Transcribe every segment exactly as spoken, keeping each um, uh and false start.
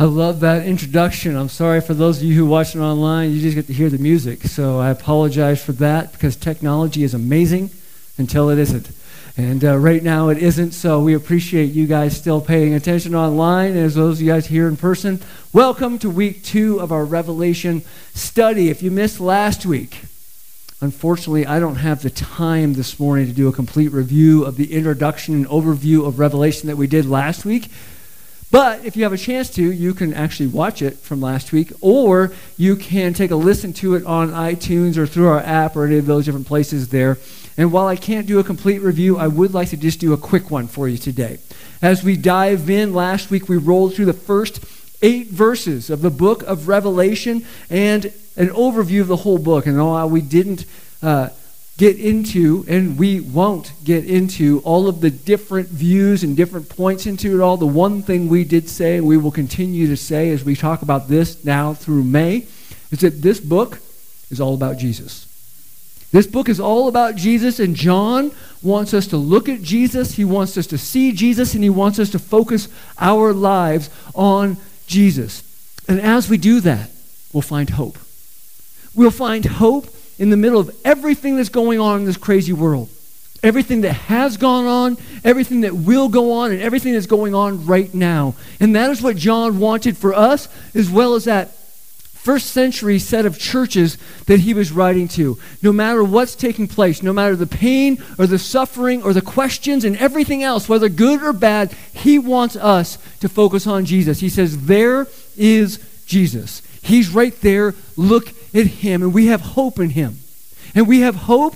I love that introduction. I'm sorry for those of you who are watching online, you just get to hear the music. So I apologize for that because technology is amazing until it isn't. And uh, right now it isn't, so we appreciate you guys still paying attention online. As those of you guys here in person, welcome to week two of our Revelation study. If you missed last week, unfortunately, I don't have the time this morning to do a complete review of the introduction and overview of Revelation that we did last week. But if you have a chance to, you can actually watch it from last week, or you can take a listen to it on iTunes or through our app or any of those different places there. And while I can't do a complete review, I would like to just do a quick one for you today. As we dive in, last week we rolled through the first eight verses of the book of Revelation and an overview of the whole book. And while we didn't uh, get into, and we won't get into all of the different views and different points into it all, the one thing we did say, and we will continue to say as we talk about this now through May, is that this book is all about Jesus. This book is all about Jesus, and John wants us to look at Jesus, he wants us to see Jesus, and he wants us to focus our lives on Jesus. And as we do that, we'll find hope. We'll find hope in the middle of everything that's going on in this crazy world. Everything that has gone on, everything that will go on, and everything that's going on right now. And that is what John wanted for us, as well as that first century set of churches that he was writing to. No matter what's taking place, no matter the pain or the suffering or the questions and everything else, whether good or bad, he wants us to focus on Jesus. He says, there is Jesus. He's right there. Look at him. And we have hope in him. And we have hope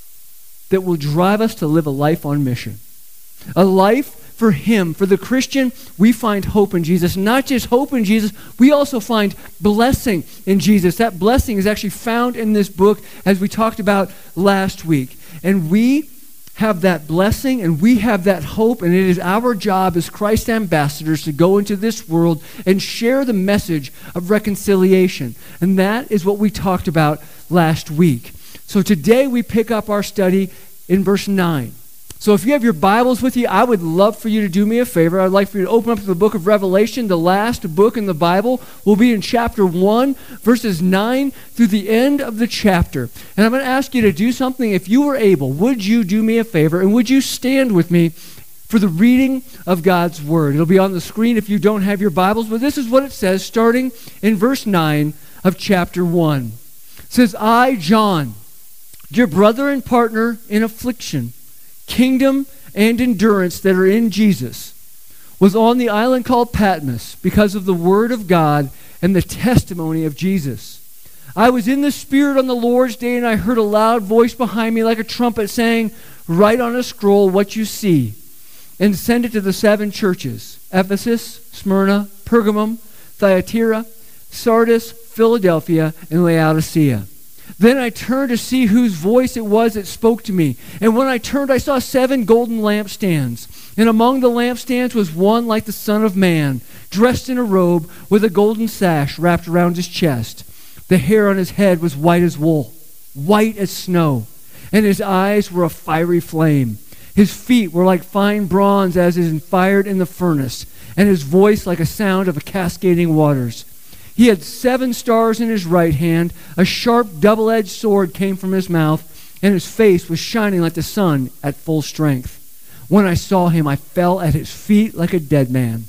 that will drive us to live a life on mission. A life for him. For the Christian, we find hope in Jesus. Not just hope in Jesus, we also find blessing in Jesus. That blessing is actually found in this book, as we talked about last week. And we have that blessing and we have that hope, and it is our job as Christ ambassadors to go into this world and share the message of reconciliation. And that is what we talked about last week. So today we pick up our study in verse nine. So if you have your Bibles with you, I would love for you to do me a favor. I'd like for you to open up to the book of Revelation. The last book in the Bible will be in chapter one, verses nine through the end of the chapter. And I'm going to ask you to do something. If you were able, would you do me a favor and would you stand with me for the reading of God's Word? It'll be on the screen if you don't have your Bibles, but this is what it says starting in verse nine of chapter one. It says, I, John, your brother and partner in affliction, kingdom and endurance that are in Jesus, was on the island called Patmos because of the word of God and the testimony of Jesus. I was in the Spirit on the Lord's day, and I heard a loud voice behind me like a trumpet saying, write on a scroll what you see and send it to the seven churches: Ephesus, Smyrna, Pergamum, Thyatira, Sardis, Philadelphia, and Laodicea. Then I turned to see whose voice it was that spoke to me. And when I turned, I saw seven golden lampstands. And among the lampstands was one like the Son of Man, dressed in a robe with a golden sash wrapped around his chest. The hair on his head was white as wool, white as snow. And his eyes were a fiery flame. His feet were like fine bronze as is fired in the furnace. And his voice like a sound of a cascading waters. He had seven stars in his right hand. A sharp double-edged sword came from his mouth, and his face was shining like the sun at full strength. When I saw him, I fell at his feet like a dead man.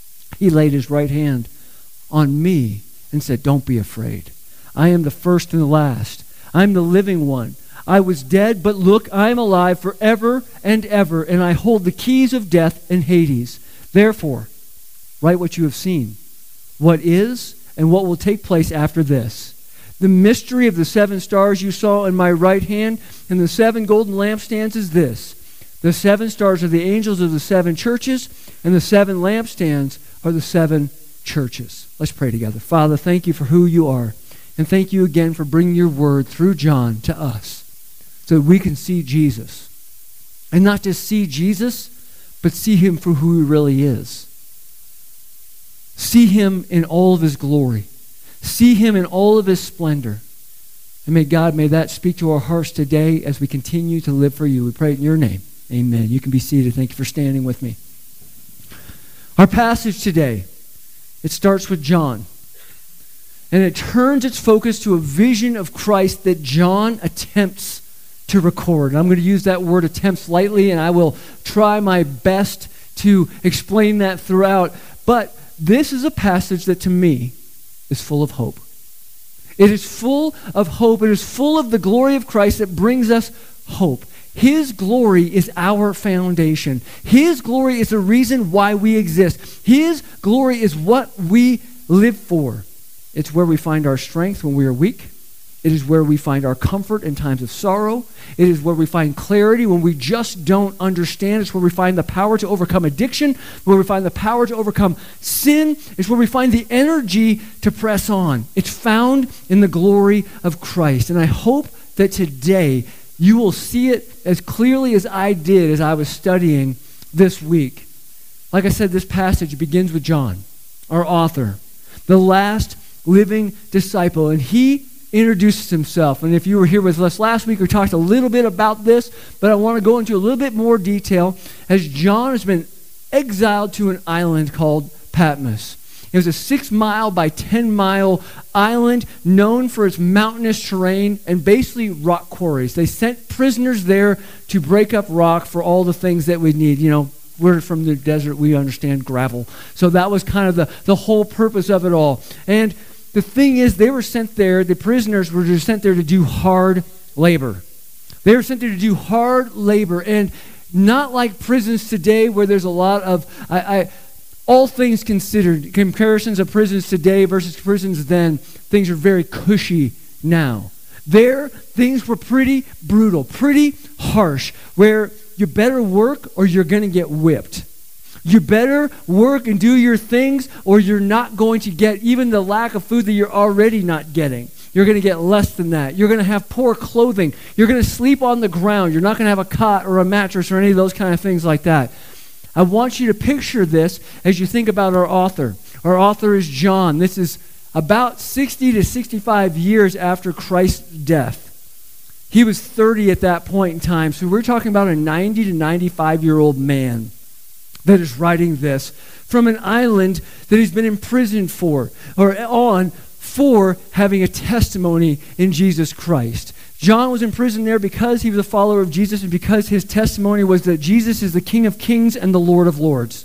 He laid his right hand on me and said, don't be afraid. I am the first and the last. I am the living one. I was dead, but look, I am alive forever and ever, and I hold the keys of death and Hades. Therefore, write what you have seen, what is, and what will take place after this. The mystery of the seven stars you saw in my right hand and the seven golden lampstands is this. The seven stars are the angels of the seven churches, and the seven lampstands are the seven churches. Let's pray together. Father, thank you for who you are, and thank you again for bringing your word through John to us so that we can see Jesus. And not just see Jesus, but see him for who he really is. See him in all of his glory. See him in all of his splendor. And may God, may that speak to our hearts today as we continue to live for you. We pray in your name. Amen. You can be seated. Thank you for standing with me. Our passage today It starts with John. And it turns its focus to a vision of Christ that John attempts to record. And I'm going to use that word attempts lightly, and I will try my best to explain that throughout. But this is a passage that to me is full of hope. It is full of hope. It is full of the glory of Christ that brings us hope. His glory is our foundation. His glory is the reason why we exist. His glory is what we live for. It's where we find our strength when we are weak. It is where we find our comfort in times of sorrow. It is where we find clarity when we just don't understand. It's where we find the power to overcome addiction, where we find the power to overcome sin. It's where we find the energy to press on. It's found in the glory of Christ. And I hope that today you will see it as clearly as I did as I was studying this week. Like I said, this passage begins with John, our author, the last living disciple, and he introduces himself. And if you were here with us last week, we talked a little bit about this, but I want to go into a little bit more detail as John has been exiled to an island called Patmos. It was a six mile by ten mile island known for its mountainous terrain and basically rock quarries. They sent prisoners there to break up rock for all the things that we need. You know, we're from the desert, we understand gravel. So that was kind of the, the whole purpose of it all. And the thing is, they were sent there, the prisoners were just sent there to do hard labor. They were sent there to do hard labor. And not like prisons today where there's a lot of, I, I, all things considered, comparisons of prisons today versus prisons then, things are very cushy now. There, things were pretty brutal, pretty harsh, where you better work or you're going to get whipped. You better work and do your things or you're not going to get even the lack of food that you're already not getting. You're going to get less than that. You're going to have poor clothing. You're going to sleep on the ground. You're not going to have a cot or a mattress or any of those kind of things like that. I want you to picture this as you think about our author. Our author is John. This is about sixty to sixty-five years after Christ's death. He was thirty at that point in time. So we're talking about a ninety to ninety-five-year-old man that is writing this from an island that he's been imprisoned for or on for having a testimony in Jesus Christ. John was in prison there because he was a follower of Jesus and because his testimony was that Jesus is the King of Kings and the Lord of Lords.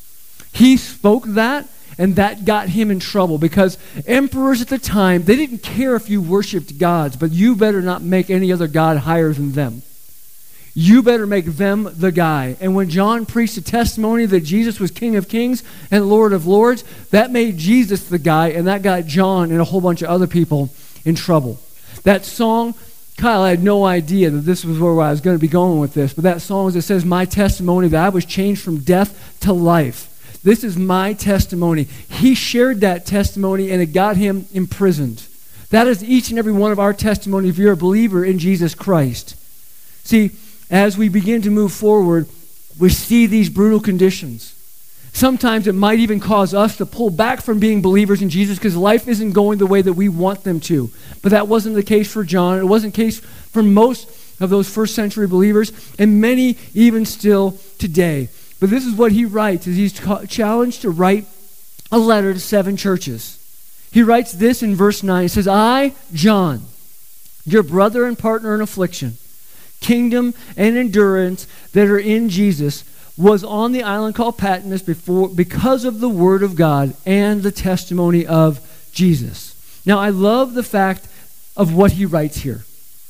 He spoke that, and that got him in trouble because emperors at the time, they didn't care if you worshiped gods, but you better not make any other god higher than them. You better make them the guy. And when John preached a testimony that Jesus was King of Kings and Lord of Lords, that made Jesus the guy, and that got John and a whole bunch of other people in trouble. That song, Kyle, I had no idea that this was where I was going to be going with this, but that song that says, my testimony that I was changed from death to life. This is my testimony. He shared that testimony, and it got him imprisoned. That is each and every one of our testimony if you're a believer in Jesus Christ. See, as we begin to move forward, we see these brutal conditions. Sometimes it might even cause us to pull back from being believers in Jesus because life isn't going the way that we want them to. But that wasn't the case for John. It wasn't the case for most of those first century believers, and many even still today. But this is what he writes, as he's challenged to write a letter to seven churches. He writes this in verse nine. He says, I, John, your brother and partner in affliction, kingdom and endurance that are in Jesus, was on the island called Patmos before because of the word of God and the testimony of Jesus. Now, I love the fact of what he writes here.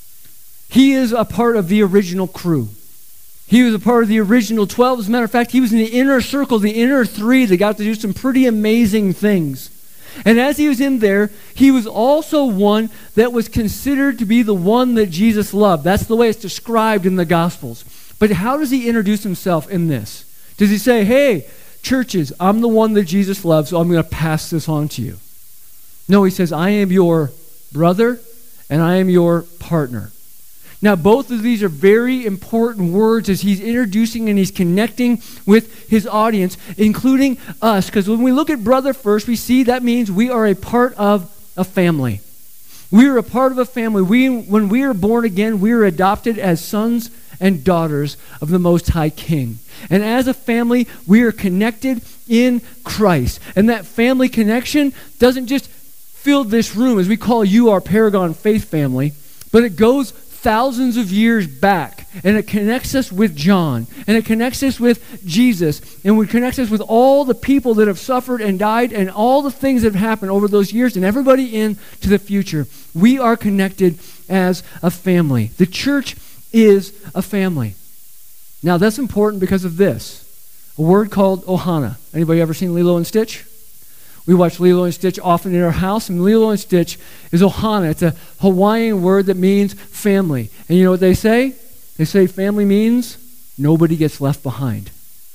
He is a part of the original crew. He was a part of the original twelve. As a matter of fact, he was in the inner circle, the inner three that got to do some pretty amazing things. And as he was in there, he was also one that was considered to be the one that Jesus loved. That's the way it's described in the Gospels. But how does he introduce himself in this? Does he say, hey, churches, I'm the one that Jesus loves, so I'm going to pass this on to you? No, he says, I am your brother and I am your partner. Now, both of these are very important words as he's introducing and he's connecting with his audience, including us. Because when we look at brother first, we see that means we are a part of a family. We are a part of a family. We, when we are born again, we are adopted as sons and daughters of the Most High King. And as a family, we are connected in Christ. And that family connection doesn't just fill this room, as we call you our Paragon Faith family, but it goes thousands of years back, and it connects us with John, and it connects us with Jesus, and it connects us with all the people that have suffered and died, and all the things that have happened over those years, and everybody into the future. We are connected as a family. The church is a family. Now, that's important because of this, a word called ohana. Anybody ever seen Lilo and Stitch? We watch Lilo and Stitch often in our house, and Lilo and Stitch is ohana. It's a Hawaiian word that means family. And you know what they say? They say family means nobody gets left behind.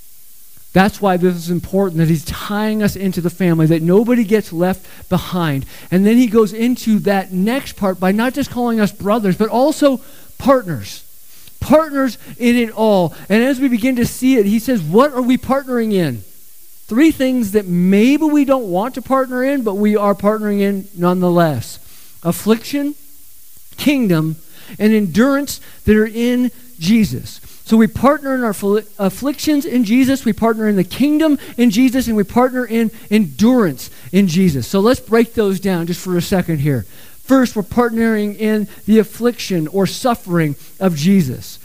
That's why this is important, that he's tying us into the family, that nobody gets left behind. And then he goes into that next part by not just calling us brothers, but also partners. Partners in it all. And as we begin to see it, he says, what are we partnering in? Three things that maybe we don't want to partner in, but we are partnering in nonetheless. Affliction, kingdom, and endurance that are in Jesus. So we partner in our afflictions in Jesus, we partner in the kingdom in Jesus, and we partner in endurance in Jesus. So let's break those down just for a second here. First, we're partnering in the affliction or suffering of Jesus.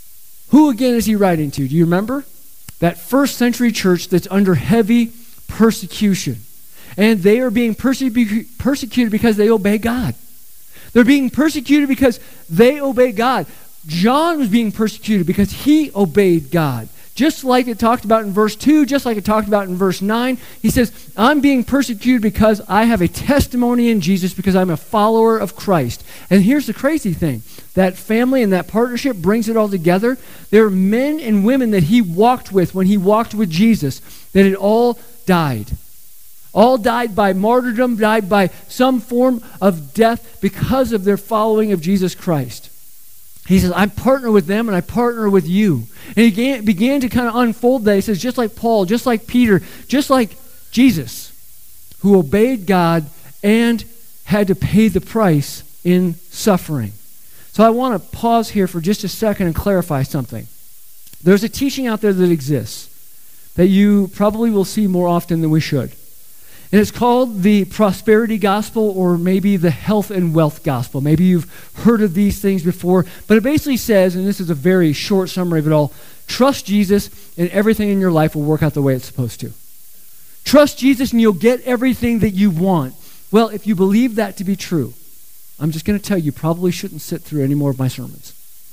Who again is he writing to? Do you remember? That first century church that's under heavy persecution. And they are being persecu- persecuted because they obey God. They're being persecuted because they obey God. John was being persecuted because he obeyed God. Just like it talked about in verse two, just like it talked about in verse nine, he says, I'm being persecuted because I have a testimony in Jesus, because I'm a follower of Christ. And here's the crazy thing. That family and that partnership brings it all together. There are men and women that he walked with when he walked with Jesus that had all died. All died by martyrdom, died by some form of death because of their following of Jesus Christ. He says, I partner with them and I partner with you. And he began, began to kind of unfold that. He says, just like Paul, just like Peter, just like Jesus, who obeyed God and had to pay the price in suffering. So I want to pause here for just a second and clarify something. There's a teaching out there that exists that you probably will see more often than we should. And it's called the prosperity gospel, or maybe the health and wealth gospel. Maybe you've heard of these things before. But it basically says, and this is a very short summary of it all, trust Jesus and everything in your life will work out the way it's supposed to. Trust Jesus and you'll get everything that you want. Well, if you believe that to be true, I'm just going to tell you, you probably shouldn't sit through any more of my sermons.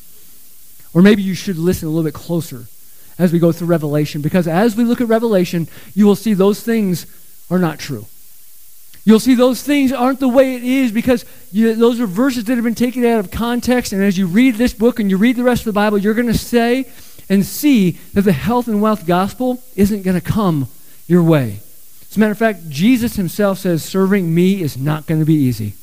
Or maybe you should listen a little bit closer as we go through Revelation, because as we look at Revelation, you will see those things are not true. You'll see those things aren't the way it is because you, those are verses that have been taken out of context, and as you read this book and you read the rest of the Bible, you're going to say and see that the health and wealth gospel isn't going to come your way. As a matter of fact, Jesus himself says, serving me is not going to be easy.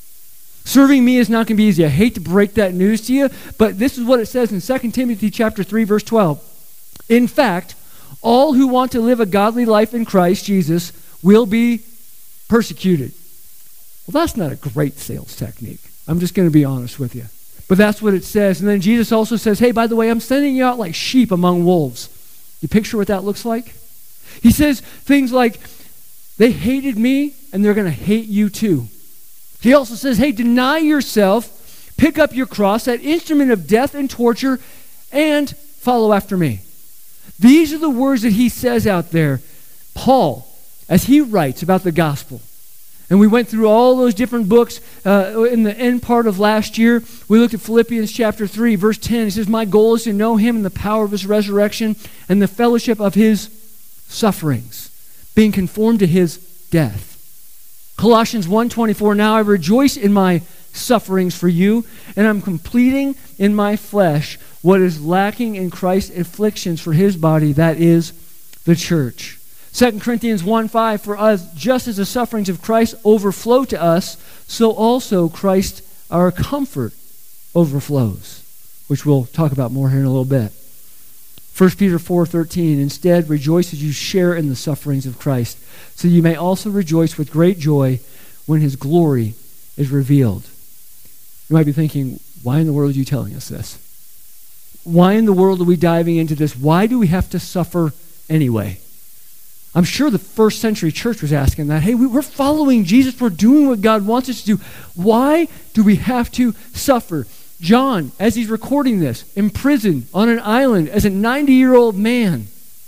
Serving me is not going to be easy. I hate to break that news to you, but this is what it says in Second Timothy chapter three, verse twelve. In fact, all who want to live a godly life in Christ Jesus will be persecuted. Well, that's not a great sales technique. I'm just going to be honest with you. But that's what it says. And then Jesus also says, hey, by the way, I'm sending you out like sheep among wolves. You picture what that looks like? He says things like, they hated me and they're going to hate you too. He also says, hey, deny yourself, pick up your cross, that instrument of death and torture, and follow after me. These are the words that he says out there. Paul, as he writes about the gospel, and we went through all those different books uh, in the end part of last year. We looked at Philippians chapter three, verse ten. He says, my goal is to know him and the power of his resurrection and the fellowship of his sufferings, being conformed to his death. Colossians one twenty-four, now I rejoice in my sufferings for you, and I'm completing in my flesh what is lacking in Christ's afflictions for his body, that is the church. Second Corinthians one five, for us, just as the sufferings of Christ overflow to us, so also Christ, our comfort, overflows, which we'll talk about more here in a little bit. First Peter four thirteen, instead rejoice as you share in the sufferings of Christ, so you may also rejoice with great joy when his glory is revealed. You might be thinking, why in the world are you telling us this? Why in the world are we diving into this? Why do we have to suffer anyway? I'm sure the first century church was asking that. Hey, we, we're following Jesus. We're doing what God wants us to do. Why do we have to suffer? John, as he's recording this, imprisoned on an island as a ninety-year-old man.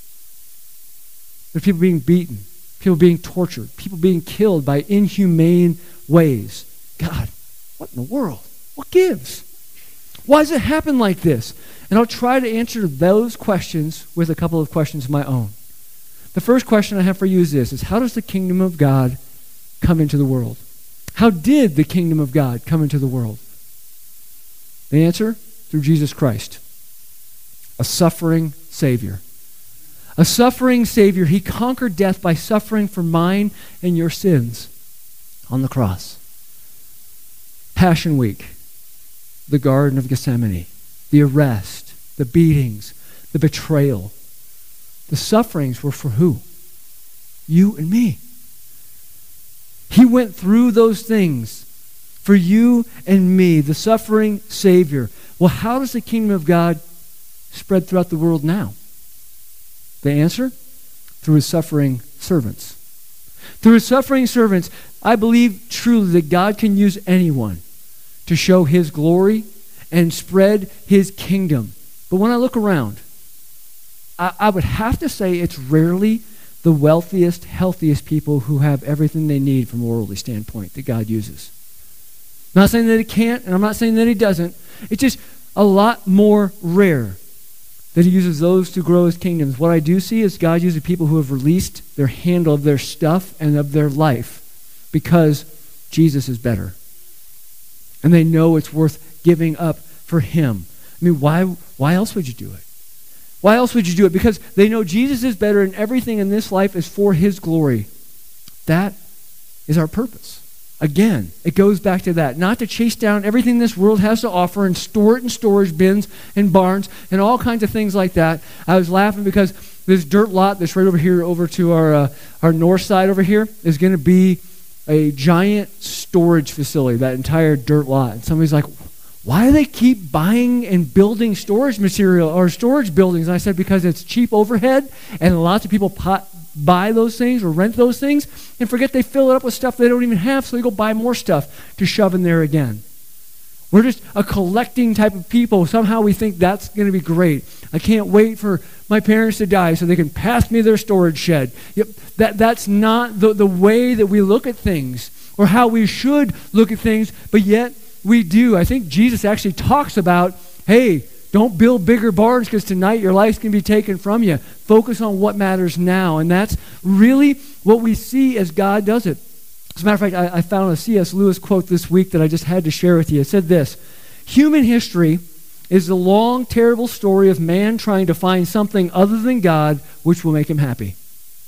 There's people being beaten, people being tortured, people being killed by inhumane ways. God, what in the world? What gives? Why does it happen like this? And I'll try to answer those questions with a couple of questions of my own. The first question I have for you is this, is how does the kingdom of God come into the world? How did the kingdom of God come into the world? The answer, through Jesus Christ, a suffering Savior. A suffering Savior. He conquered death by suffering for mine and your sins on the cross. Passion Week, the Garden of Gethsemane, the arrest, the beatings, the betrayal. The sufferings were for who? You and me. He went through those things for you and me, the suffering Savior. Well, how does the kingdom of God spread throughout the world now? The answer? Through his suffering servants. Through his suffering servants, I believe truly that God can use anyone to show his glory and spread his kingdom. But when I look around, I, I would have to say it's rarely the wealthiest, healthiest people who have everything they need from a worldly standpoint that God uses. I'm not saying that he can't, and I'm not saying that he doesn't. It's just a lot more rare that he uses those to grow his kingdoms. What I do see is God uses people who have released their handle of their stuff and of their life because Jesus is better. And they know it's worth giving up for him. I mean, why, why else would you do it? Why else would you do it? Because they know Jesus is better and everything in this life is for his glory. That is our purpose. Again, it goes back to that. Not to chase down everything this world has to offer and store it in storage bins and barns and all kinds of things like that. I was laughing because this dirt lot that's right over here over to our, uh, our north side over here is going to be a giant storage facility, that entire dirt lot. And somebody's like, why do they keep buying and building storage material or storage buildings? And I said, because it's cheap overhead and lots of people pot, buy those things or rent those things and forget they fill it up with stuff they don't even have, so they go buy more stuff to shove in there again. We're just a collecting type of people. Somehow we think that's going to be great. I can't wait for my parents to die so they can pass me their storage shed. Yep, that, that's not the, the way that we look at things or how we should look at things, but yet we do. I think Jesus actually talks about, hey, don't build bigger barns because tonight your life's going to be taken from you. Focus on what matters now. And that's really what we see as God does it. As a matter of fact, I, I found a C S Lewis quote this week that I just had to share with you. It said this, human history is the long, terrible story of man trying to find something other than God which will make him happy.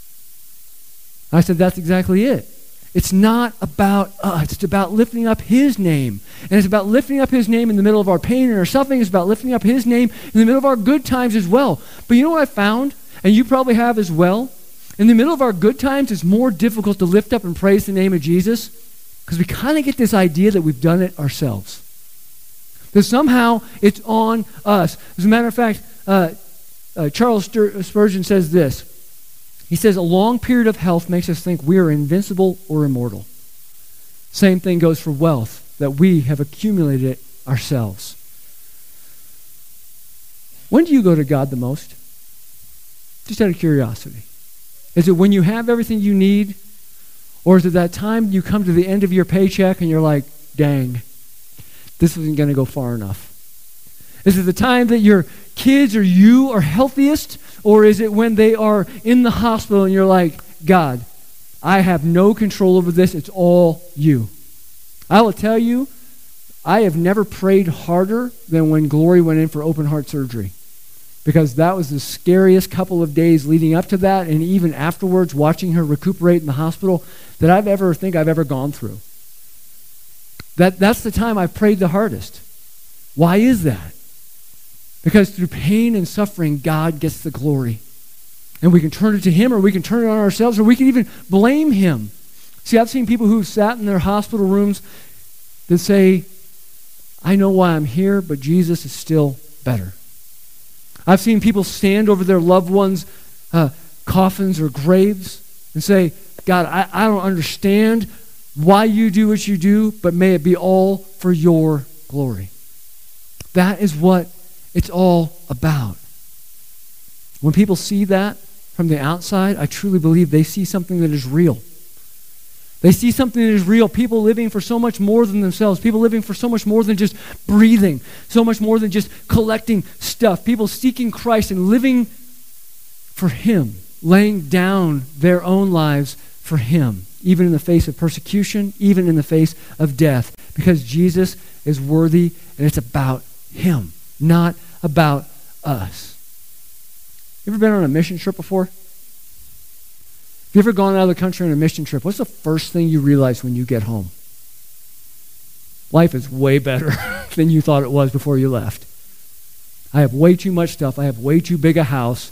I said, that's exactly it. It's not about us. It's about lifting up his name. And it's about lifting up his name in the middle of our pain and our suffering. It's about lifting up his name in the middle of our good times as well. But you know what I found? And you probably have as well? In the middle of our good times, it's more difficult to lift up and praise the name of Jesus because we kind of get this idea that we've done it ourselves. That somehow it's on us. As a matter of fact, uh, uh, Charles Stur- Spurgeon says this. He says, a long period of health makes us think we are invincible or immortal. Same thing goes for wealth, that we have accumulated it ourselves. When do you go to God the most? Just out of curiosity. Is it when you have everything you need? Or is it that time you come to the end of your paycheck and you're like, dang, this isn't going to go far enough? Is it the time that your kids or you are healthiest? Or is it when they are in the hospital and you're like, God, I have no control over this. It's all you. I will tell you, I have never prayed harder than when Glory went in for open heart surgery. Because that was the scariest couple of days leading up to that, and even afterwards, watching her recuperate in the hospital, that I've ever think I've ever gone through. That, that's the time I've prayed the hardest. Why is that? Because through pain and suffering, God gets the glory. And we can turn it to him, or we can turn it on ourselves, or we can even blame him. See, I've seen people who've sat in their hospital rooms that say, I know why I'm here, but Jesus is still better. I've seen people stand over their loved ones' uh, coffins or graves and say, God, I, I don't understand why you do what you do, but may it be all for your glory. That is what it's all about. When people see that from the outside, I truly believe they see something that is real. They see something that is real. People living for so much more than themselves. People living for so much more than just breathing. So much more than just collecting stuff. People seeking Christ and living for Him. Laying down their own lives for Him. Even in the face of persecution. Even in the face of death. Because Jesus is worthy and it's about Him. Not about us. You ever been on a mission trip before? Have you ever gone out of the country on a mission trip? What's the first thing you realize when you get home? Life is way better than you thought it was before you left. I have way too much stuff. I have way too big a house.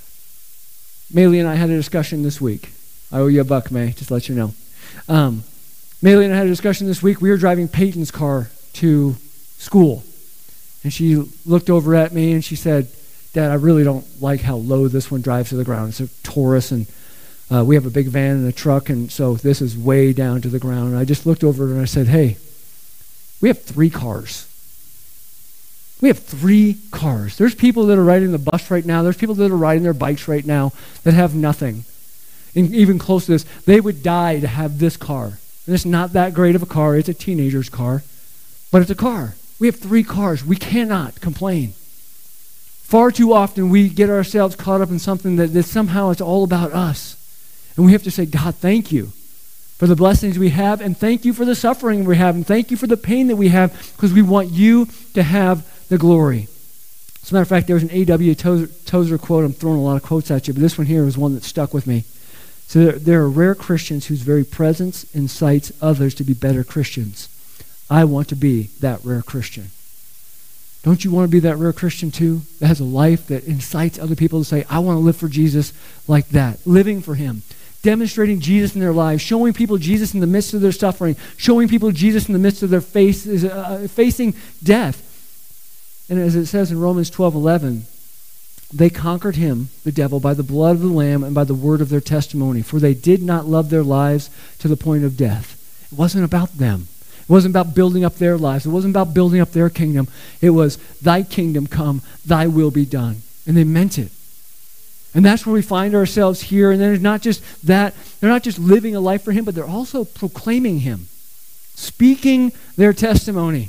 Maylee and I had a discussion this week. I owe you a buck, May, just to let you know. Um, Maylee and I had a discussion this week. We were driving Peyton's car to school. And she looked over at me and she said, Dad, I really don't like how low this one drives to the ground. It's a Taurus, and uh, we have a big van and a truck, and so this is way down to the ground. And I just looked over and I said, hey, we have three cars. We have three cars. There's people that are riding the bus right now. There's people that are riding their bikes right now that have nothing. And even close to this, they would die to have this car. And it's not that great of a car. It's a teenager's car, but it's a car. We have three cars. We cannot complain. Far too often we get ourselves caught up in something that, that somehow it's all about us. And we have to say, God, thank you for the blessings we have, and thank you for the suffering we have, and thank you for the pain that we have, because we want you to have the glory. As a matter of fact, there was an A W Tozer, Tozer quote. I'm throwing a lot of quotes at you, but this one here was one that stuck with me. So there, there are rare Christians whose very presence incites others to be better Christians. I want to be that rare Christian. Don't you want to be that rare Christian too? That has a life that incites other people to say, I want to live for Jesus like that. Living for Him. Demonstrating Jesus in their lives. Showing people Jesus in the midst of their suffering. Showing people Jesus in the midst of their face, uh, facing death. And as it says in Romans twelve eleven, they conquered him, the devil, by the blood of the Lamb and by the word of their testimony. For they did not love their lives to the point of death. It wasn't about them. It wasn't about building up their lives. It wasn't about building up their kingdom. It was, thy kingdom come, thy will be done. And they meant it. And that's where we find ourselves here. And then it's not just that. They're not just living a life for Him, but they're also proclaiming Him. Speaking their testimony.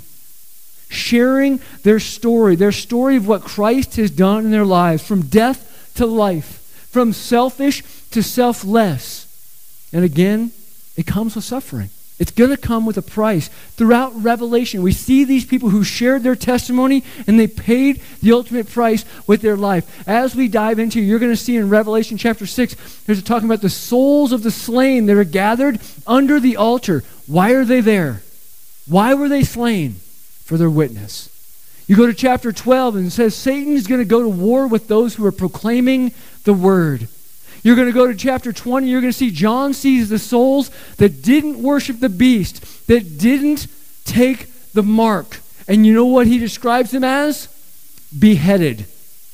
Sharing their story. Their story of what Christ has done in their lives. From death to life. From selfish to selfless. And again, it comes with suffering. It's going to come with a price. Throughout Revelation, we see these people who shared their testimony and they paid the ultimate price with their life. As we dive into, you're going to see in Revelation chapter six, there's a talking about the souls of the slain that are gathered under the altar. Why are they there? Why were they slain? For their witness. You go to chapter twelve and it says Satan is going to go to war with those who are proclaiming the word. You're going to go to chapter twenty, you're going to see John sees the souls that didn't worship the beast, that didn't take the mark. And you know what he describes them as? Beheaded.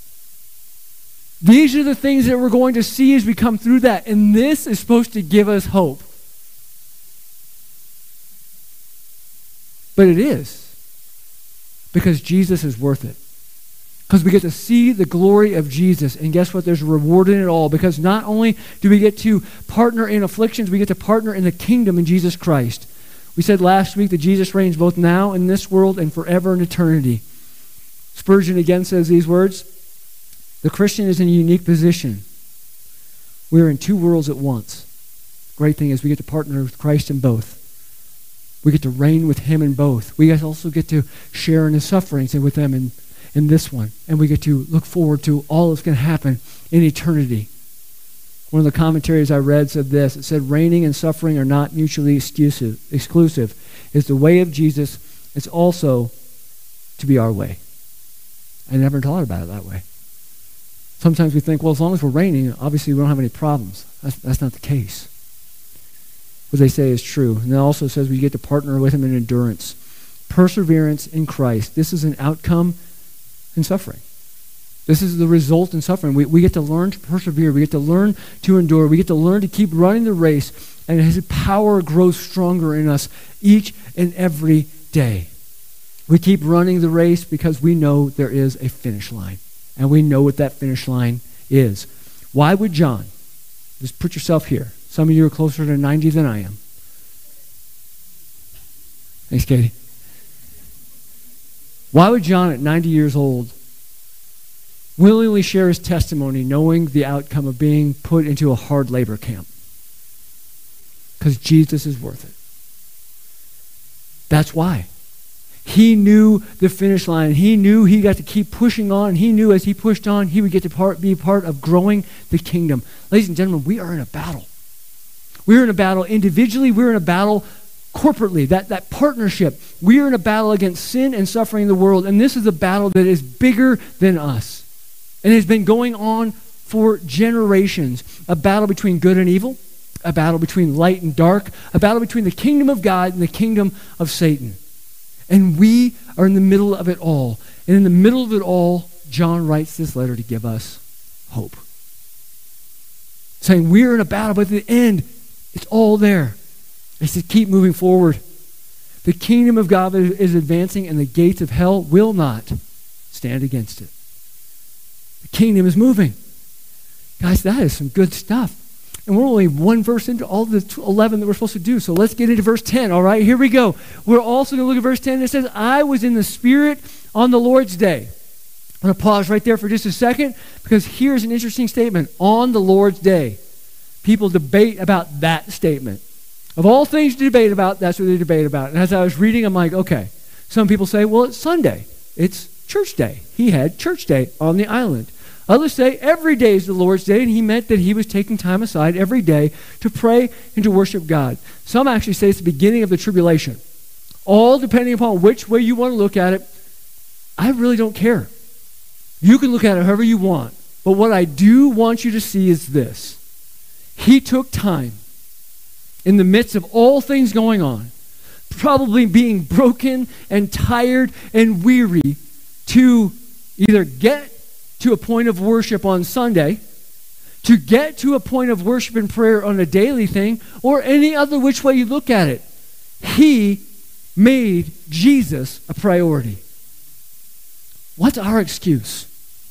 These are the things that we're going to see as we come through that. And this is supposed to give us hope. But it is. Because Jesus is worth it. Because we get to see the glory of Jesus. And guess what? There's a reward in it all. Because not only do we get to partner in afflictions, we get to partner in the kingdom in Jesus Christ. We said last week that Jesus reigns both now in this world and forever in eternity. Spurgeon again says these words, the Christian is in a unique position. We're in two worlds at once. Great thing is we get to partner with Christ in both. We get to reign with Him in both. We also get to share in His sufferings and with them in, in this one. And we get to look forward to all that's going to happen in eternity. One of the commentaries I read said this. It said, reigning and suffering are not mutually exclusive. Exclusive. It's the way of Jesus. It's also to be our way. I never thought about it that way. Sometimes we think, well, as long as we're reigning, obviously we don't have any problems. That's, that's not the case. What they say is true. And it also says we get to partner with Him in endurance. Perseverance in Christ. This is an outcome in suffering. This is the result in suffering. We, we get to learn to persevere. We get to learn to endure. We get to learn to keep running the race, and his power grows stronger in us each and every day. We keep running the race because we know there is a finish line, and we know what that finish line is. Why would John, just put yourself here. Some of you are closer to ninety than I am. Thanks, Katie. Why would John at ninety years old willingly share his testimony knowing the outcome of being put into a hard labor camp? Because Jesus is worth it. That's why. He knew the finish line. He knew he got to keep pushing on. He knew as he pushed on, he would get to part, be part of growing the kingdom. Ladies and gentlemen, we are in a battle. We're in a battle individually. We're in a battle corporately, that, that partnership. We are in a battle against sin and suffering in the world, and this is a battle that is bigger than us. And has been going on for generations. A battle between good and evil, a battle between light and dark, a battle between the kingdom of God and the kingdom of Satan. And we are in the middle of it all. And in the middle of it all, John writes this letter to give us hope. Saying we're in a battle, but at the end, it's all there. He says, keep moving forward. The kingdom of God is advancing, and the gates of hell will not stand against it. The kingdom is moving. Guys, that is some good stuff. And we're only one verse into all the eleven that we're supposed to do. So let's get into verse ten, all right? Here we go. We're also going to look at verse ten. It says, I was in the Spirit on the Lord's day. I'm going to pause right there for just a second, because here's an interesting statement. On the Lord's day. People debate about that statement. Of all things to debate about, that's what they debate about. And as I was reading, I'm like, okay. Some people say, well, it's Sunday. It's church day. He had church day on the island. Others say every day is the Lord's day, and he meant that he was taking time aside every day to pray and to worship God. Some actually say it's the beginning of the tribulation. All depending upon which way you want to look at it. I really don't care. You can look at it however you want. But what I do want you to see is this. He took time in the midst of all things going on, probably being broken and tired and weary, to either get to a point of worship on Sunday, to get to a point of worship and prayer on a daily thing, or any other which way you look at it. He made Jesus a priority. What's our excuse?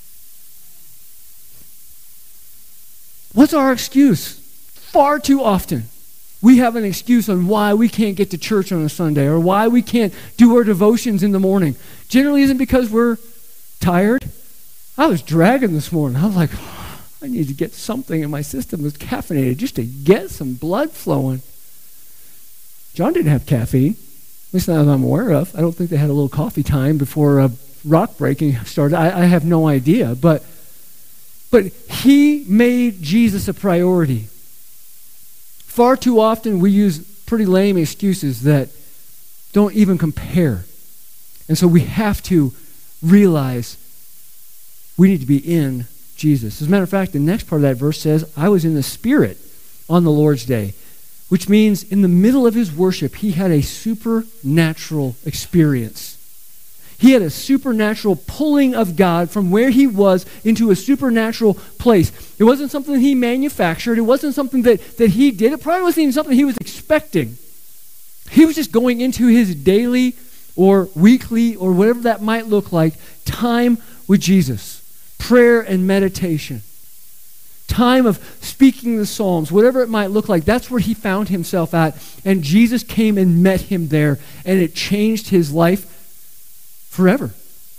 What's our excuse? Far too often, we have an excuse on why we can't get to church on a Sunday, or why we can't do our devotions in the morning. Generally isn't because we're tired. I was dragging this morning. I was like, oh, I need to get something in my system that's caffeinated just to get some blood flowing. John didn't have caffeine, at least not that I'm aware of. I don't think they had a little coffee time before uh, rock breaking started. I, I have no idea. But, but he made Jesus a priority. Far too often we use pretty lame excuses that don't even compare. And so we have to realize we need to be in Jesus. As a matter of fact, the next part of that verse says, I was in the Spirit on the Lord's day, which means in the middle of his worship, he had a supernatural experience. He had a supernatural pulling of God from where he was into a supernatural place. It wasn't something that he manufactured. It wasn't something that, that he did. It probably wasn't even something he was expecting. He was just going into his daily or weekly or whatever that might look like, time with Jesus. Prayer and meditation. Time of speaking the Psalms, whatever it might look like. That's where he found himself at. And Jesus came and met him there. And it changed his life forever.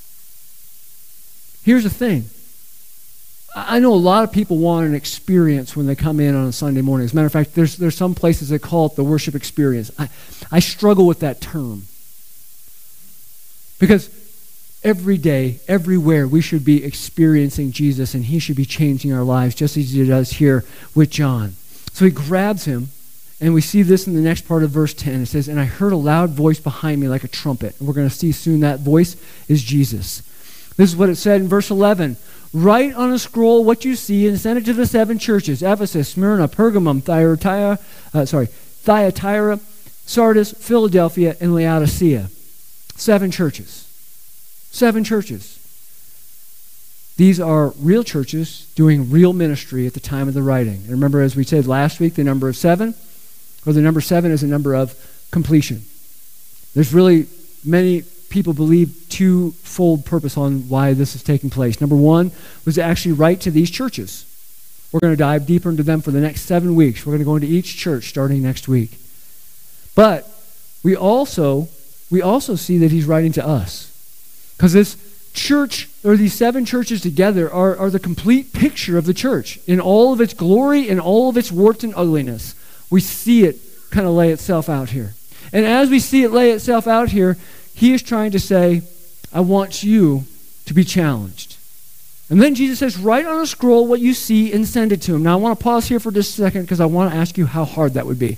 Here's the thing. I know a lot of people want an experience when they come in on a Sunday morning. As a matter of fact, there's, there's some places that call it the worship experience. I, I struggle with that term. Because every day, everywhere, we should be experiencing Jesus, and he should be changing our lives, just as he does here with John. So he grabs him, and we see this in the next part of verse ten. It says, and I heard a loud voice behind me like a trumpet. And we're going to see soon that voice is Jesus. This is what it said in verse eleven. Write on a scroll what you see and send it to the seven churches: Ephesus, Smyrna, Pergamum, Thyatira, uh, sorry, Thyatira, Sardis, Philadelphia, and Laodicea. Seven churches. Seven churches. These are real churches doing real ministry at the time of the writing. And remember, as we said last week, the number of seven, or the number seven is a number of completion. There's really many people believe twofold purpose on why this is taking place. Number one was to actually write to these churches. We're going to dive deeper into them for the next seven weeks. We're going to go into each church starting next week. But we also, we also see that he's writing to us. Because this church, or these seven churches together, are, are the complete picture of the church. In all of its glory, in all of its warts and ugliness. We see it kind of lay itself out here. And as we see it lay itself out here, he is trying to say, I want you to be challenged. And then Jesus says, write on a scroll what you see and send it to him. Now I want to pause here for just a second because I want to ask you how hard that would be.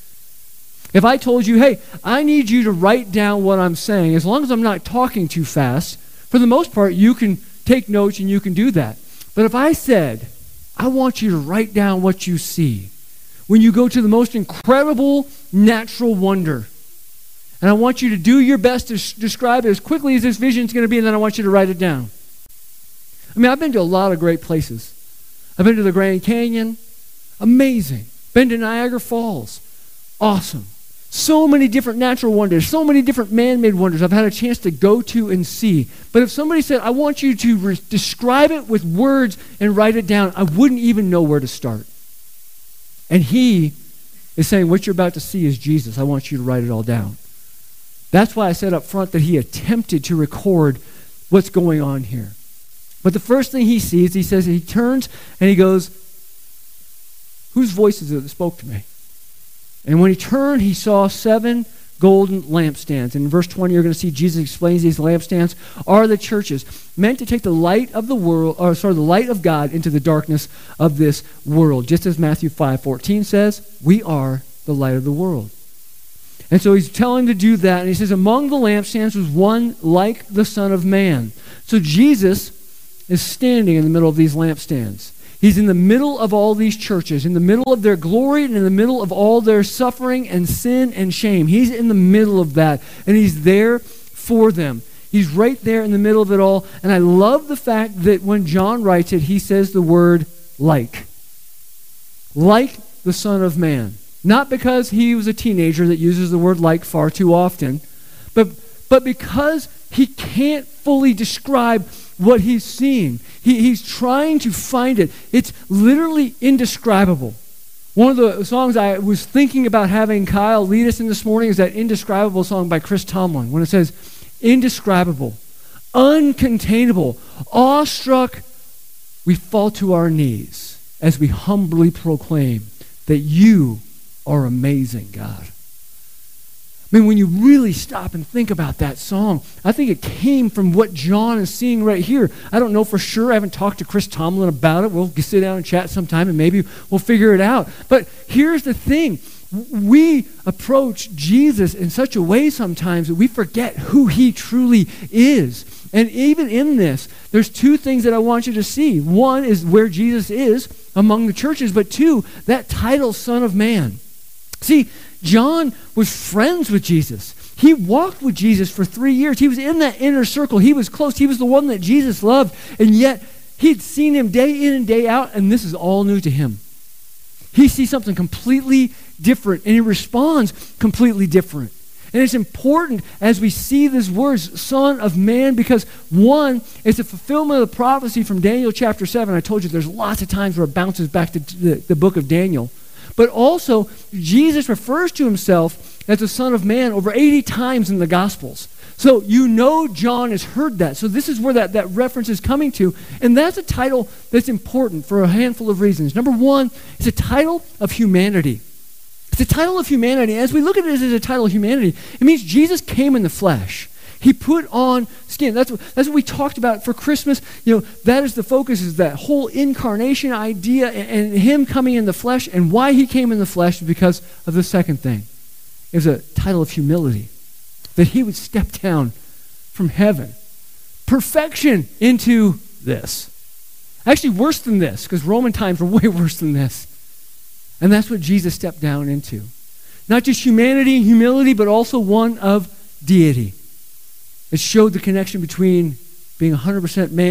If I told you, hey, I need you to write down what I'm saying, as long as I'm not talking too fast, for the most part, you can take notes and you can do that. But if I said, I want you to write down what you see when you go to the most incredible natural wonder, and I want you to do your best to sh- describe it as quickly as this vision is going to be, and then I want you to write it down. I mean, I've been to a lot of great places. I've been to the Grand Canyon. Amazing. Been to Niagara Falls. Awesome. So many different natural wonders, so many different man-made wonders I've had a chance to go to and see. But if somebody said, I want you to re- describe it with words and write it down, I wouldn't even know where to start. And he is saying, what you're about to see is Jesus. I want you to write it all down. That's why I said up front that he attempted to record what's going on here. But the first thing he sees, he says, he turns and he goes, whose voice is it that spoke to me? And when he turned, he saw seven golden lampstands. And in verse twenty, you're going to see Jesus explains these lampstands are the churches, meant to take the light of the world, or sorry, the light of God into the darkness of this world. Just as Matthew five fourteen says, we are the light of the world. And so he's telling them to do that. And he says, among the lampstands was one like the Son of Man. So Jesus is standing in the middle of these lampstands. He's in the middle of all these churches, in the middle of their glory and in the middle of all their suffering and sin and shame. He's in the middle of that, and he's there for them. He's right there in the middle of it all. And I love the fact that when John writes it, he says the word like. Like the Son of Man. Not because he was a teenager that uses the word like far too often, but, but because he can't fully describe what he's seeing. He, he's trying to find it. It's literally indescribable. One of the songs I was thinking about having Kyle lead us in this morning is that Indescribable song by Chris Tomlin, when it says, indescribable, uncontainable, awestruck, we fall to our knees as we humbly proclaim that you are amazing, God. I mean, when you really stop and think about that song, I think it came from what John is seeing right here. I don't know for sure. I haven't talked to Chris Tomlin about it. We'll sit down and chat sometime, and maybe we'll figure it out. But here's the thing. We approach Jesus in such a way sometimes that we forget who he truly is. And even in this, there's two things that I want you to see. One is where Jesus is among the churches, but two, that title, Son of Man. See, John was friends with Jesus. He walked with Jesus for three years. He was in that inner circle. He was close. He was the one that Jesus loved. And yet, he'd seen him day in and day out, and this is all new to him. He sees something completely different, and he responds completely different. And it's important as we see these words, Son of Man, because one, it's a fulfillment of the prophecy from Daniel chapter seven. I told you there's lots of times where it bounces back to the, the book of Daniel. But also, Jesus refers to himself as the Son of Man over eighty times in the Gospels. So you know John has heard that. So this is where that, that reference is coming to. And that's a title that's important for a handful of reasons. Number one, it's a title of humanity. It's a title of humanity. As we look at it as a title of humanity, it means Jesus came in the flesh. He put on skin. That's what, that's what we talked about for Christmas. You know, that is the focus, is that whole incarnation idea and, and him coming in the flesh. And why he came in the flesh is because of the second thing. It was a title of humility. That he would step down from heaven. Perfection into this. Actually worse than this, because Roman times were way worse than this. And that's what Jesus stepped down into. Not just humanity and humility, but also one of deity. It showed the connection between being one hundred percent man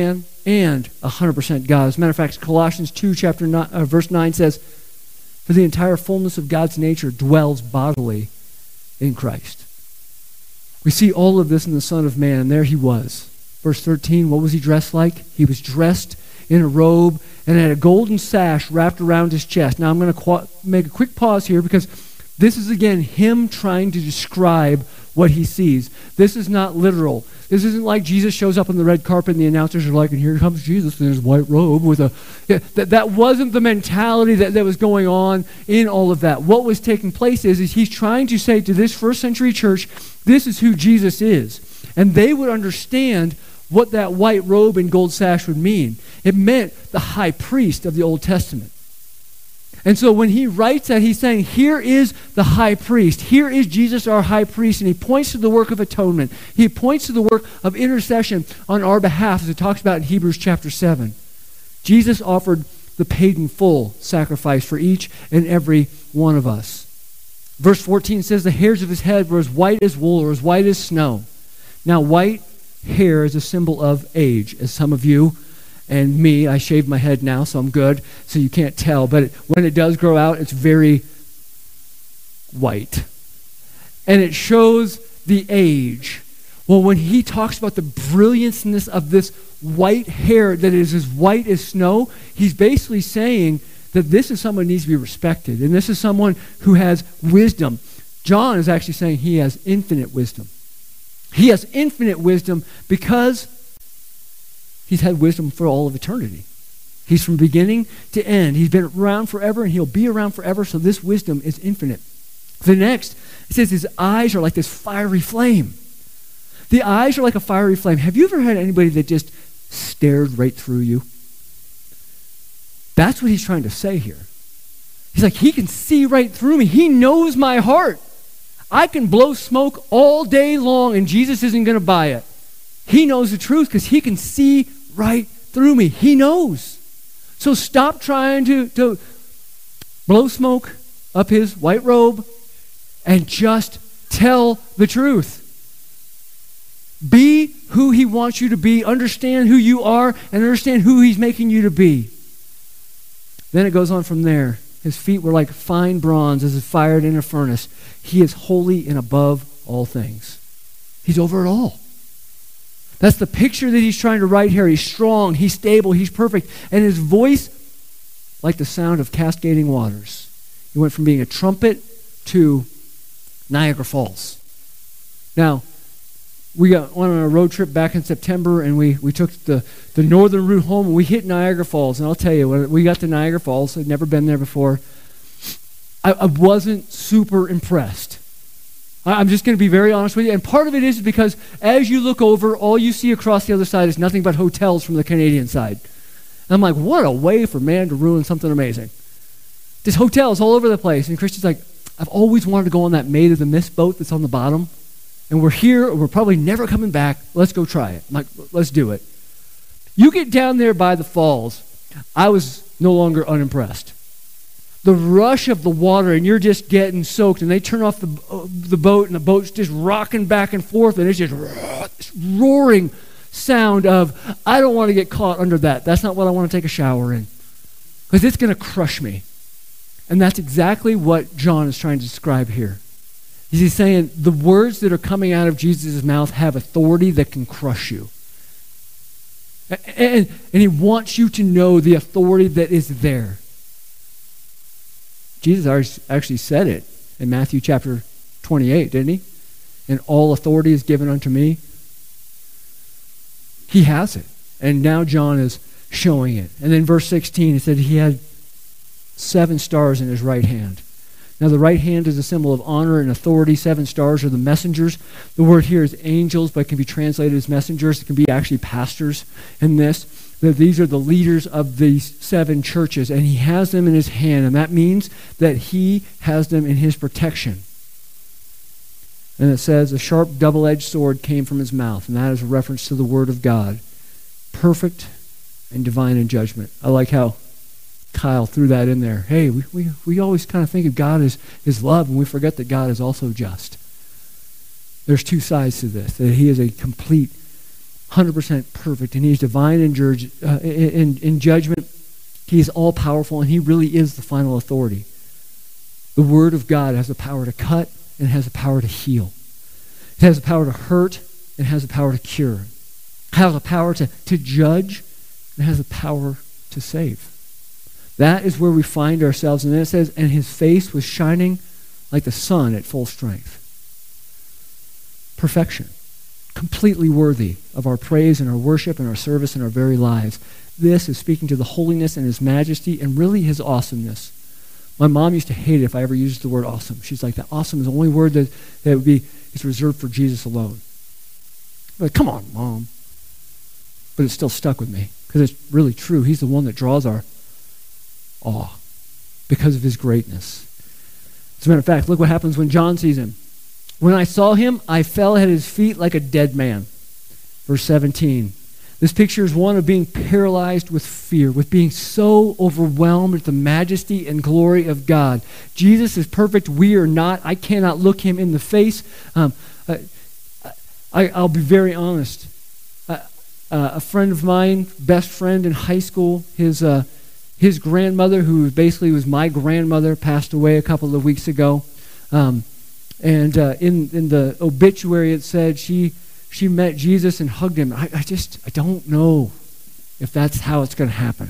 and one hundred percent God. As a matter of fact, Colossians two, chapter nine, uh, verse nine says, for the entire fullness of God's nature dwells bodily in Christ. We see all of this in the Son of Man, and there he was. Verse thirteen, what was he dressed like? He was dressed in a robe and had a golden sash wrapped around his chest. Now I'm going to qu- make a quick pause here because this is, again, him trying to describe what he sees. This is not literal. This isn't like Jesus shows up on the red carpet and the announcers are like, and here comes Jesus in his white robe with a... Yeah, that, that wasn't the mentality that, that was going on in all of that. What was taking place is, is he's trying to say to this first century church, this is who Jesus is. And they would understand what that white robe and gold sash would mean. It meant the high priest of the Old Testament. And so when he writes that, he's saying, here is the high priest. Here is Jesus, our high priest. And he points to the work of atonement. He points to the work of intercession on our behalf, as it talks about in Hebrews chapter seven. Jesus offered the paid in full sacrifice for each and every one of us. Verse fourteen says, the hairs of his head were as white as wool or as white as snow. Now, white hair is a symbol of age, as some of you and me, I shaved my head now, so I'm good, so you can't tell. But it, when it does grow out, it's very white. And it shows the age. Well, when he talks about the brilliantness of this white hair that is as white as snow, he's basically saying that this is someone who needs to be respected. And this is someone who has wisdom. John is actually saying he has infinite wisdom. He has infinite wisdom because he's had wisdom for all of eternity. He's from beginning to end. He's been around forever and he'll be around forever, so this wisdom is infinite. The next, it says his eyes are like this fiery flame. The eyes are like a fiery flame. Have you ever had anybody that just stared right through you? That's what he's trying to say here. He's like, he can see right through me. He knows my heart. I can blow smoke all day long and Jesus isn't going to buy it. He knows the truth because he can see right through me. He knows. So stop trying to, to blow smoke up his white robe and just tell the truth. Be who he wants you to be. Understand who you are and understand who he's making you to be. Then it goes on from there. His feet were like fine bronze as if fired in a furnace. He is holy and above all things. He's over it all. That's the picture that he's trying to write here. He's strong, he's stable, he's perfect. And his voice, like the sound of cascading waters. He went from being a trumpet to Niagara Falls. Now, we got went on a road trip back in September, and we, we took the, the northern route home, and we hit Niagara Falls. And I'll tell you, when we got to Niagara Falls, I'd never been there before, I, I wasn't super impressed. I'm just going to be very honest with you. And part of it is because as you look over, all you see across the other side is nothing but hotels from the Canadian side. And I'm like, what a way for man to ruin something amazing. There's hotels all over the place. And Christian's like, I've always wanted to go on that Maid of the Mist boat that's on the bottom. And we're here, and we're probably never coming back. Let's go try it. I'm like, let's do it. You get down there by the falls, I was no longer unimpressed. The rush of the water, and you're just getting soaked, and they turn off the, uh, the boat, and the boat's just rocking back and forth, and it's just roar, this roaring sound of, I don't want to get caught under that. That's not what I want to take a shower in, because it's going to crush me. And that's exactly what John is trying to describe here. He's saying the words that are coming out of Jesus' mouth have authority that can crush you. And, and, and he wants you to know the authority that is there. Jesus actually said it in Matthew chapter twenty-eight, didn't he? And all authority is given unto me. He has it. And now John is showing it. And then verse sixteen, he said he had seven stars in his right hand. Now the right hand is a symbol of honor and authority. Seven stars are the messengers. The word here is angels, but it can be translated as messengers. It can be actually pastors in this. That these are the leaders of these seven churches, and he has them in his hand, and that means that he has them in his protection. And it says, a sharp double-edged sword came from his mouth, and that is a reference to the word of God, perfect and divine in judgment. I like how Kyle threw that in there. Hey, we we, we always kind of think of God as, as love, and we forget that God is also just. There's two sides to this, that he is a complete one hundred percent perfect, and he's divine in, judge, uh, in, in judgment. He's all-powerful, and he really is the final authority. The Word of God has the power to cut and has the power to heal. It has the power to hurt and has the power to cure. It has the power to, to judge and has the power to save. That is where we find ourselves. And then it says, and his face was shining like the sun at full strength. Perfection. Completely worthy of our praise and our worship and our service and our very lives. This is speaking to the holiness and his majesty and really his awesomeness. My mom used to hate it if I ever used the word awesome. She's like, that awesome is the only word that, that would be is reserved for Jesus alone. But come on, Mom. But it still stuck with me because it's really true. He's the one that draws our awe because of his greatness. As a matter of fact, look what happens when John sees him. When I saw him, I fell at his feet like a dead man. Verse seventeen. This picture is one of being paralyzed with fear, with being so overwhelmed with the majesty and glory of God. Jesus is perfect. We are not. I cannot look him in the face. Um, I, I, I'll be very honest. Uh, uh, a friend of mine, best friend in high school, his uh, his grandmother, who basically was my grandmother, passed away a couple of weeks ago. Um, and uh, in in the obituary, it said she. She met Jesus and hugged him. I, I just, I don't know if that's how it's going to happen.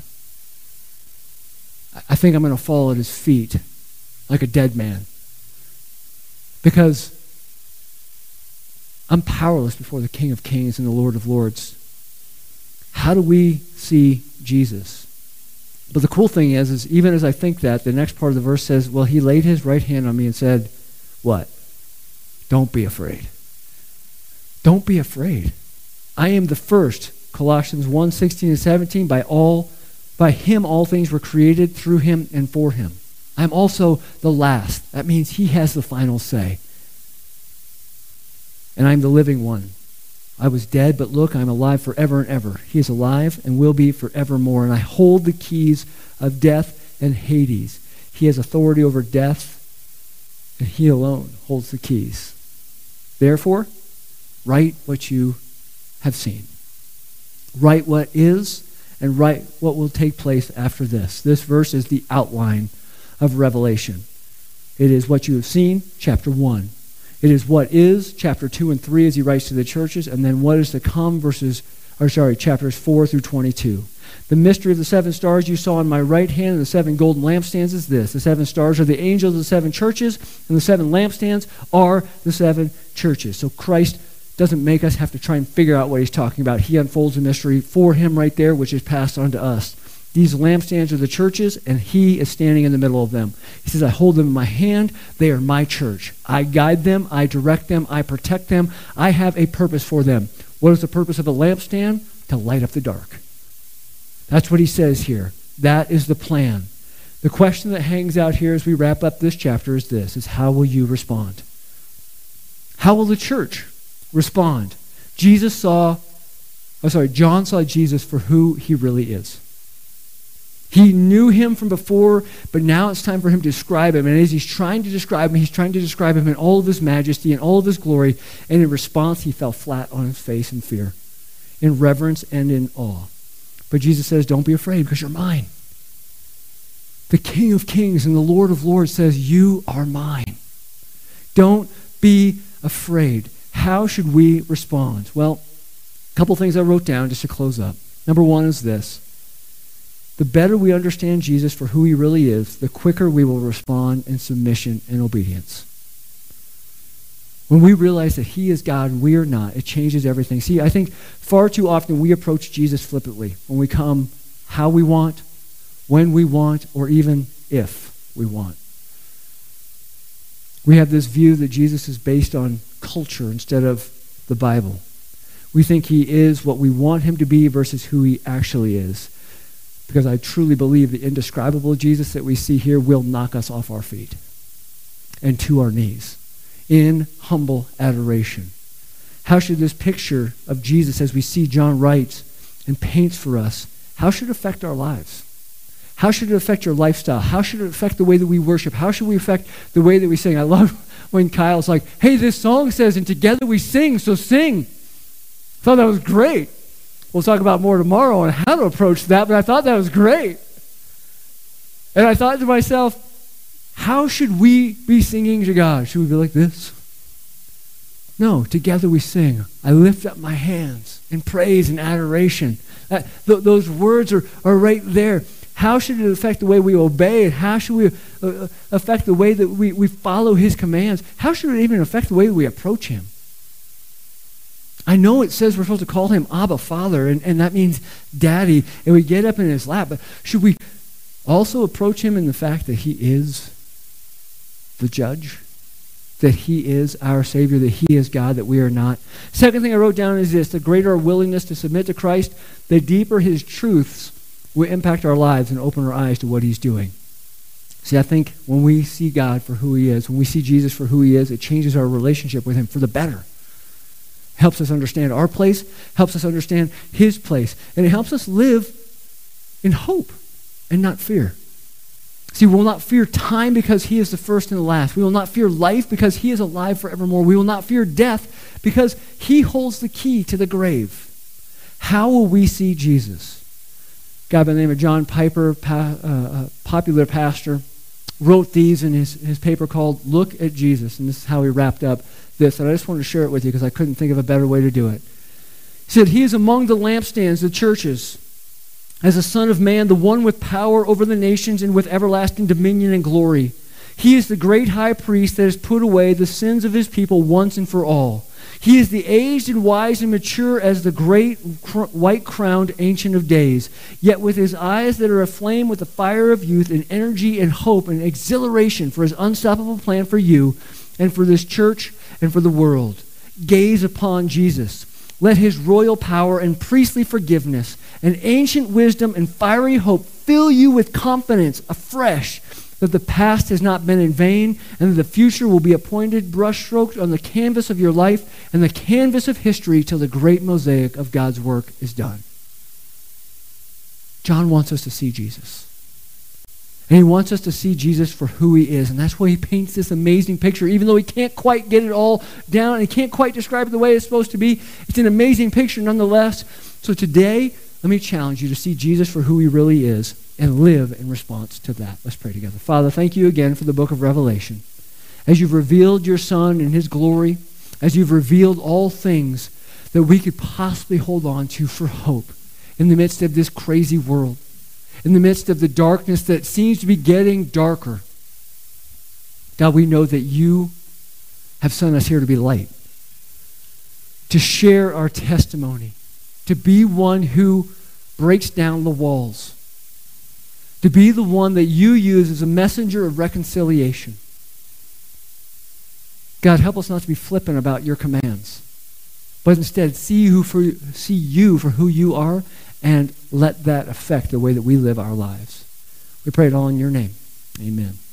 I, I think I'm going to fall at his feet like a dead man. Because I'm powerless before the King of Kings and the Lord of Lords. How do we see Jesus? But the cool thing is, is even as I think that, the next part of the verse says, well, he laid his right hand on me and said, what? Don't be afraid. Don't be afraid. I am the first. Colossians one, sixteen and seventeen. By all, by him all things were created, through him and for him. I'm also the last. That means he has the final say. And I'm the living one. I was dead, but look, I'm alive forever and ever. He is alive and will be forevermore. And I hold the keys of death and Hades. He has authority over death, and he alone holds the keys. Therefore, write what you have seen. Write what is, and write what will take place after this. This verse is the outline of Revelation. It is what you have seen, chapter one. It is what is, chapter two and three, as he writes to the churches, and then what is to come, verses, or sorry, chapters four through twenty-two. The mystery of the seven stars you saw on my right hand and the seven golden lampstands is this. The seven stars are the angels of the seven churches, and the seven lampstands are the seven churches. So Christ doesn't make us have to try and figure out what he's talking about. He unfolds the mystery for him right there, which is passed on to us. These lampstands are the churches, and he is standing in the middle of them. He says, I hold them in my hand. They are my church. I guide them. I direct them. I protect them. I have a purpose for them. What is the purpose of a lampstand? To light up the dark. That's what he says here. That is the plan. The question that hangs out here as we wrap up this chapter is this, is how will you respond? How will the church respond? Jesus saw, oh sorry, John saw Jesus for who he really is. He knew him from before, but now it's time for him to describe him. And as he's trying to describe him, he's trying to describe him in all of his majesty and all of his glory. And in response, he fell flat on his face in fear, in reverence and in awe. But Jesus says, don't be afraid because you're mine. The King of Kings and the Lord of Lords says, you are mine. Don't be afraid. How should we respond? Well, a couple things I wrote down just to close up. Number one is this. The better we understand Jesus for who he really is, the quicker we will respond in submission and obedience. When we realize that he is God and we are not, it changes everything. See, I think far too often we approach Jesus flippantly when we come how we want, when we want, or even if we want. We have this view that Jesus is based on culture instead of the Bible. We think he is what we want him to be versus who he actually is. Because I truly believe the indescribable Jesus that we see here will knock us off our feet and to our knees in humble adoration. How should this picture of Jesus, as we see John writes and paints for us, how should it affect our lives? How should it affect your lifestyle? How should it affect the way that we worship? How should we affect the way that we sing? I love when Kyle's like, hey, this song says, and together we sing, so sing. thought that was great. We'll talk about more tomorrow on how to approach that, but I thought that was great. And I thought to myself, how should we be singing to God? Should we be like this? No, together we sing. I lift up my hands in praise and adoration. That, th- those words are, are right there. How should it affect the way we obey? And how should we uh, affect the way that we, we follow his commands? How should it even affect the way that we approach him? I know it says we're supposed to call him Abba, Father, and, and that means Daddy, and we get up in his lap. But should we also approach him in the fact that he is the judge? That he is our Savior, that he is God, that we are not? Second thing I wrote down is this: the greater our willingness to submit to Christ, the deeper his truths will impact our lives and open our eyes to what he's doing. See, I think when we see God for who he is, when we see Jesus for who he is, it changes our relationship with him for the better. Helps us understand our place, helps us understand his place, and it helps us live in hope and not fear. See, we will not fear time because he is the first and the last. We will not fear life because he is alive forevermore. We will not fear death because he holds the key to the grave. How will we see Jesus? A guy by the name of John Piper, pa- uh, a popular pastor, wrote these in his, his paper called Look at Jesus. And this is how he wrapped up this. And I just wanted to share it with you because I couldn't think of a better way to do it. He said, he is among the lampstands, the churches, as a son of man, the one with power over the nations and with everlasting dominion and glory. He is the great high priest that has put away the sins of his people once and for all. He is the aged and wise and mature as the great cr- white-crowned Ancient of Days, yet with his eyes that are aflame with the fire of youth and energy and hope and exhilaration for his unstoppable plan for you and for this church and for the world. Gaze upon Jesus. Let his royal power and priestly forgiveness and ancient wisdom and fiery hope fill you with confidence afresh that the past has not been in vain and that the future will be appointed brushstrokes on the canvas of your life and the canvas of history till the great mosaic of God's work is done. John wants us to see Jesus. And he wants us to see Jesus for who he is. And that's why he paints this amazing picture. Even though he can't quite get it all down and he can't quite describe it the way it's supposed to be, it's an amazing picture nonetheless. So today, let me challenge you to see Jesus for who he really is and live in response to that. Let's pray together. Father, thank you again for the book of Revelation. As you've revealed your Son in his glory, as you've revealed all things that we could possibly hold on to for hope in the midst of this crazy world, in the midst of the darkness that seems to be getting darker. God, we know that you have sent us here to be light, to share our testimony, to be one who breaks down the walls, to be the one that you use as a messenger of reconciliation. God, help us not to be flippant about your commands, but instead see you for, see you for who you are and let that affect the way that we live our lives. We pray it all in your name. Amen.